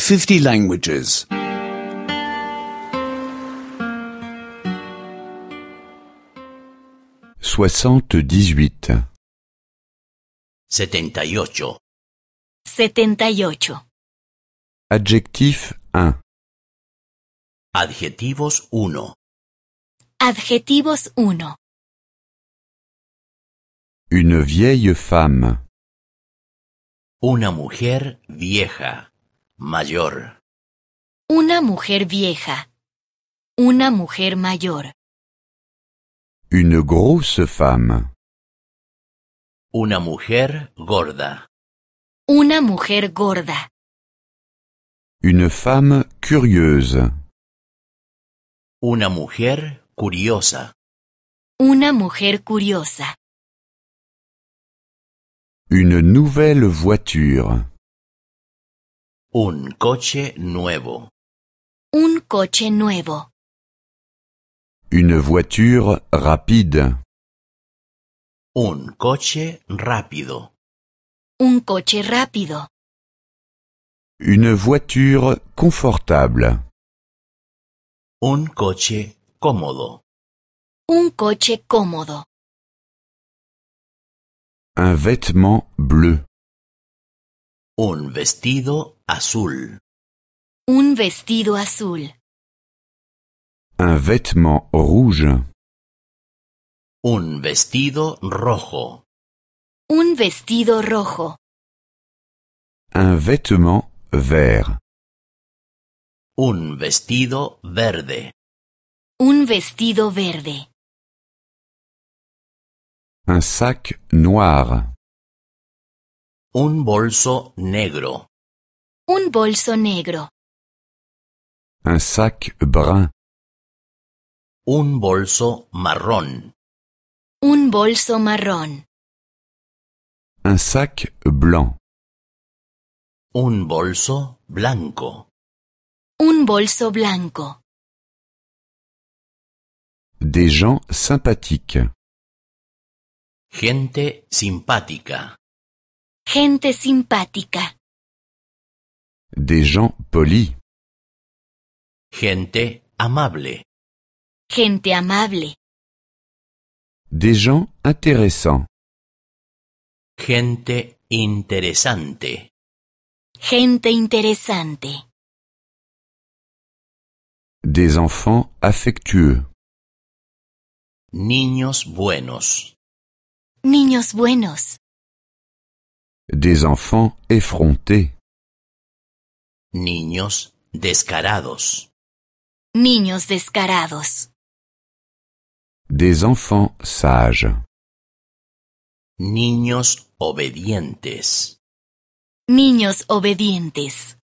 50 languages. 78. 78. 78. Adjectif 1. Adjetivos 1. Adjetivos 1. Une vieille femme. Una mujer vieja, mayor. Una mujer vieja. Una mujer mayor. Une grosse femme. Una mujer gorda. Una mujer gorda. Une femme curieuse. Una mujer curiosa. Una mujer curiosa. Une nouvelle voiture. Un coche nuevo. Un coche nuevo. Une voiture rapide. Un coche rápido. Un coche rápido. Une voiture confortable. Un coche cómodo. Un coche cómodo. Un vêtement bleu. Un vestido azul. Un vestido azul. Un vêtement rouge. Un vestido rojo. Un vestido rojo. Un vêtement vert. Un vestido verde. Un vestido verde. Un sac noir. Un bolso negro. Un bolso negro. Un sac brun. Un bolso marrón. Un bolso marrón. Un sac blanc. Un bolso blanco. Un bolso blanco. Des gens sympathiques. Gente simpática. Gente simpática. Des gens polis. Gente amable. Gente amable. Des gens intéressants. Gente interesante. Gente interesante. Des enfants affectueux. Niños buenos. Niños buenos. Des enfants effrontés. Niños descarados. Niños descarados. Des enfants sages. Niños obedientes. Niños obedientes.